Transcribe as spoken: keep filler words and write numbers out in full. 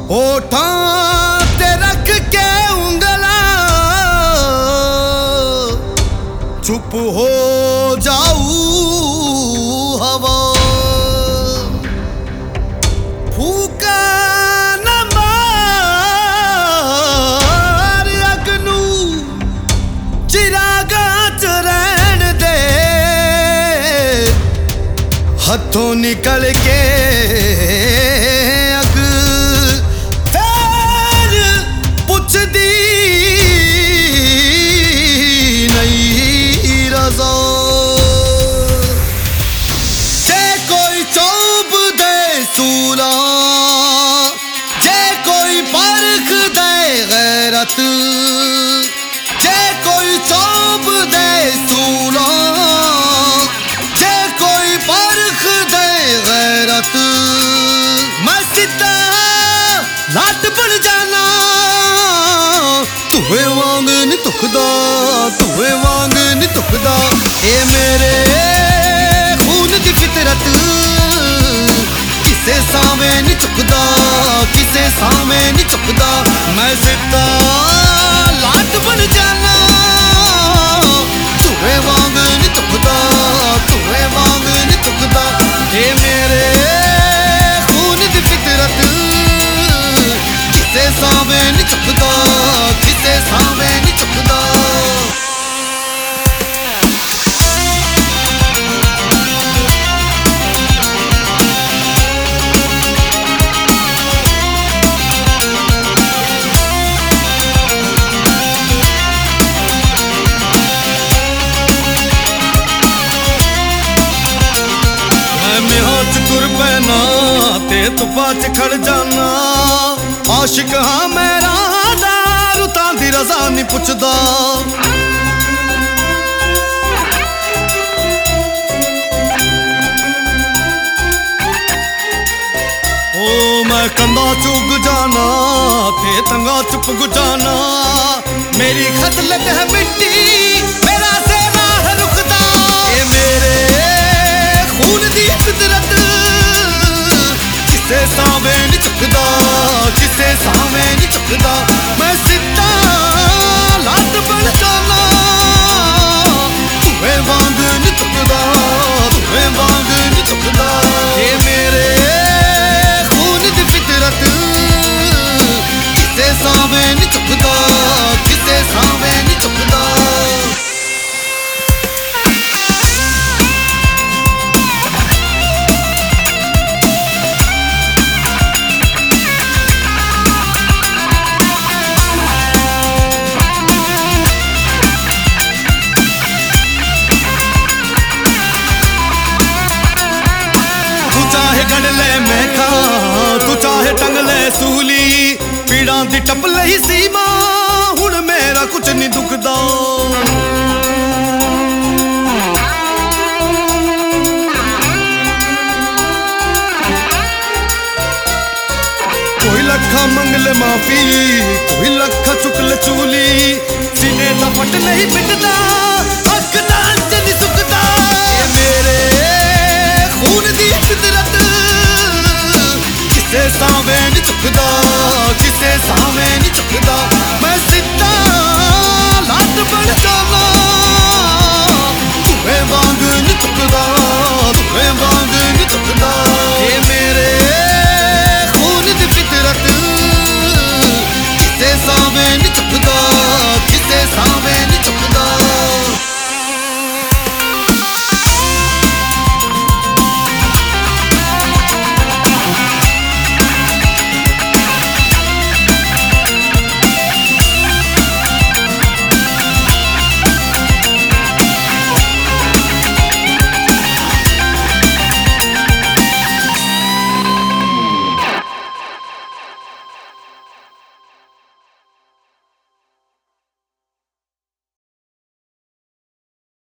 होठां ते रख के उंगला चुप हो जाऊ हवा फूका न मार अग नू चिरागां च रहन दे हथों निकल के अग फिर पुछदी नहीं रज़ा जे कोई चौब दे सूला जे कोई परख दे गैरत जे कोई चौब दे सूला जे कोई परख दे गैरत मैं सीधा लाट बन जाना तुहे वांग नी तुखदा तुहे वांग नी तुखदा ए मेरे खून दी फितरत किसे सावे नी चुकदा किसे सावे नी चुकदा मैं सीधा लाट बन जाना तुहे वांग नी तुखदा तुहे वांग नी तुखदा ए मेरे खून दी फितरत किसे सावे नी चुकदा किसे सावे नी चुकदा तुर पैना ते तुपा च खड़ जाना आशिक हाँ मैं राहदार रुतां दी रज़ा नहीं पुछदा ओ मैं कंधा चुग जाना ते तंगा चुप गुजाना मेरी खसलत है मिट्टी मेरा सेना है रुकदा ये मेरे खून दी फितरत किसे सावे नी चुकदा किसे सावे नी चुकदा मैं सीधा लाट बन जाना तुहे वांग नी चुकदा तुहे वांग नी चुकदा ये मेरे खून दी फितरत किसे सावे नी चुकदा किसे सावे नी चुकदा मैं खा तू चाहे टंग ले सूली पीड़ा दी टप लही सीमा हुण मेरा कुछ नहीं दुखदा कोई लखा मंगल माफी कोई लखा चुकल चूली सीने दा फट नहीं पिटदा अख दा अंज नहीं सुकदा ये मेरे खून दी फितरत किसे सावे नी